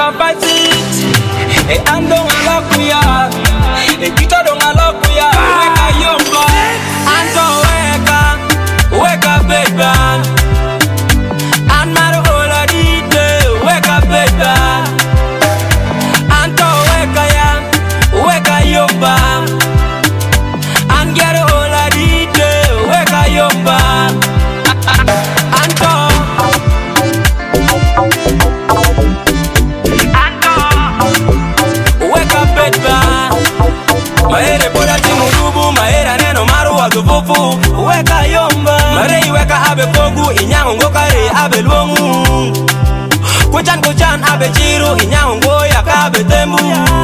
basit. E andong alakuya. E kita dong alakuya. Weka yomba. Anto weka baby. And maro ola dite weka baby. Anto weka yomba. And get ola dite weka yomba. Anto weka baby. Maere boda timurubu, maera neno maru wadufufu. Weka yomba, marei weka abe kogu, inyango ngokare abe luongu. Kuchan abe chiru, inyango ngoya kabe tembu.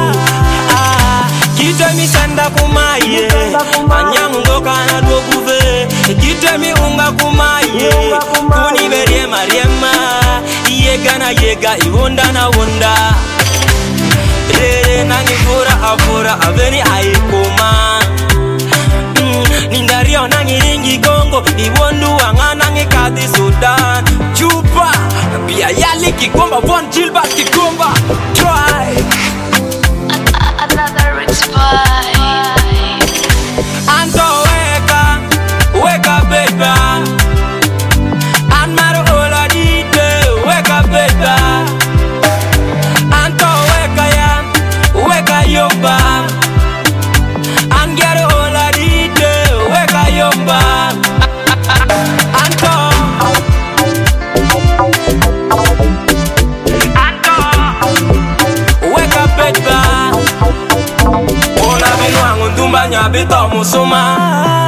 Kite mi senda kumaye, anyango ngokana duoguve. Kite mi unga kumaye, kuni beriema riema. Yega iwunda na wunda. Rere nangi fura aveni aikoma. Nindario nangi ringi gongo, iwondu wanga nangi kadi Sudan. Chupa, pia yali kikomba, von jilba kikomba. Try another rich boy. Anto weka baby. And maro ola dite weka baby. Anto weka yomba. And get ola dite weka yomba. Anto weka baby. Kona binuangu ndumba nyabito musuma.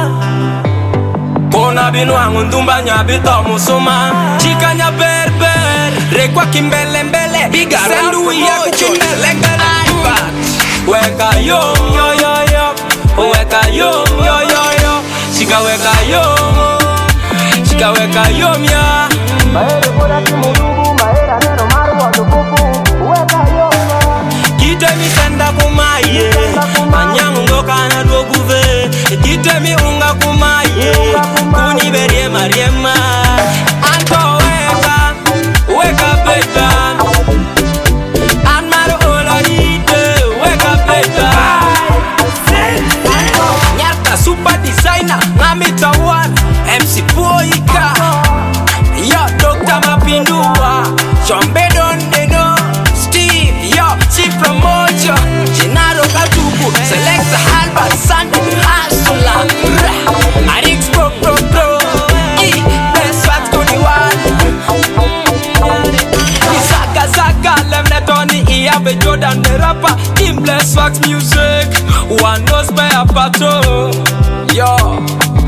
Kona binuangu ndumba nyabito musuma. Chika nya berber, rekwa kimbele mbele. Biga sendu ya kimbele mbele. Weka yom yo yo yo. Weka yom yo yo yo. Chika weka yom ya. Maere boda timurubu, maera neno maru wadufufu. Weka yom ya. Kite mi senda kumaye, anyango ngokana duoguve. Kite mi unga kumaye, kuni beriema riema. Anto weka baby. And maro ola dite weka baby. Nyarta super designer, ngamita one. MC Boyka, yo Dr. Mapindua, Chombe Don Deno, Steve, yo Chief Promotion, Genaro Katubu, Selecta Halba, Sunday Hasula, Arix Pro, Best Facts to the one. Zaga, Lemne Tony, Iabe Jordan, the rapper, Team Bless Facts Music, one knows by a pato, yo.